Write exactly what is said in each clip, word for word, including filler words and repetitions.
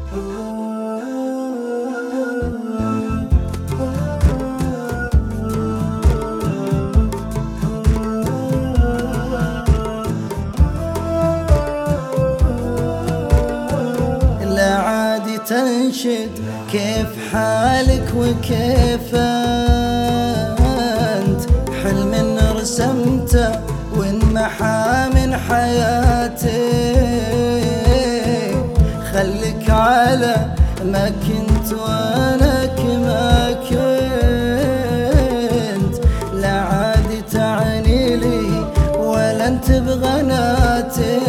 لا عادي تنشد كيف حالك وكيف أنت، حلم رسمته وانمحى من حياتي. خليك على ما كنت وانا كما كنت، لا عادي تعني لي ولا انت بغناتي.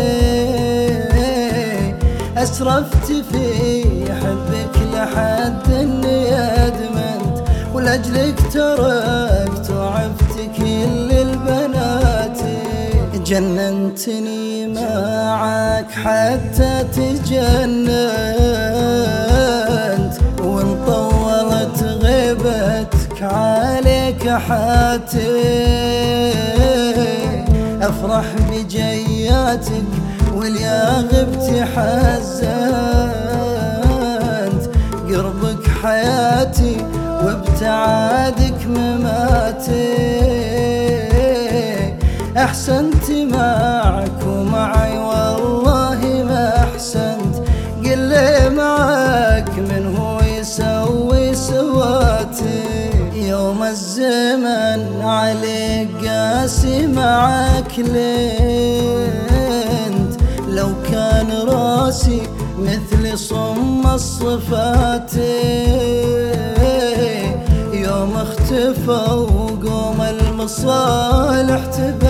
أسرفت في حبك لحد اني ادمنت، ولأجلك تركت وعفت كل البنات. جننتني معك حتى تجننت، وان طولت غيبتك عليك حاتي. أفرح بجياتك واليا غبت حزنت، قربك حياتي وابتعادك مماتي. أحسنت معك ومعي والله ما أحسنت، قل لي معك من هو يسوي سواتي. يوم الزمن عليك قاسي معك لنت، لو كان راسي مثل صم الصفات. يوم اختفى وقوم المصالح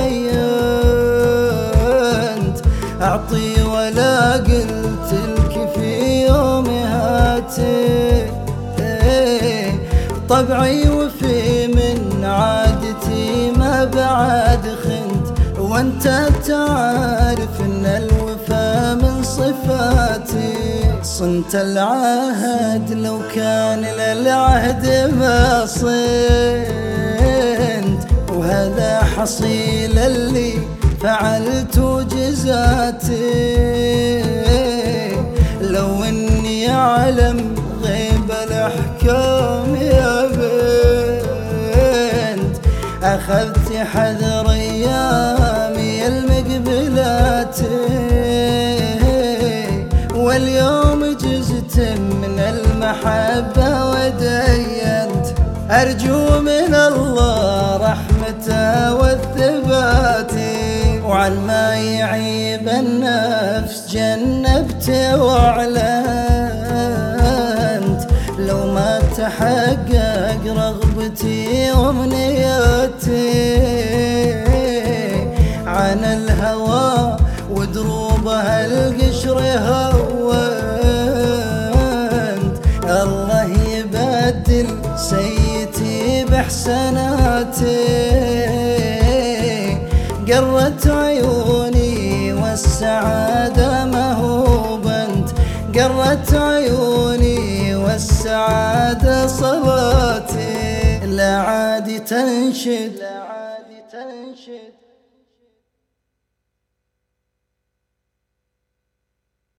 تبينت، أعطي ولا قلت لك في يوم هاتي. طبعي وفي من عادتي ما بعد خنت، وانت تعرف ان الوفا من صفاتي. صنت العهد لو كان للعهد ما صنت، وهذا حصيل اللي فعلت جزاتي. لو اني اعلم غيب الاحكام يا بنت، اخذت حذر ايامي المقبلات. واليوم جزت من المحبة ودينت، أرجو من الله رحمته والثبات. وعن ما يعيب النفس جنبت وأعلنت، لو ما تحقق رغبتي وامنياتي. عن الهوى ودروبها القشر هونت، الله يبدل سيتي بإحساناتي. قرت عيوني والسعادة ما هو بنت، قرت عيوني والسعادة صلاتي. لا عادي تنشد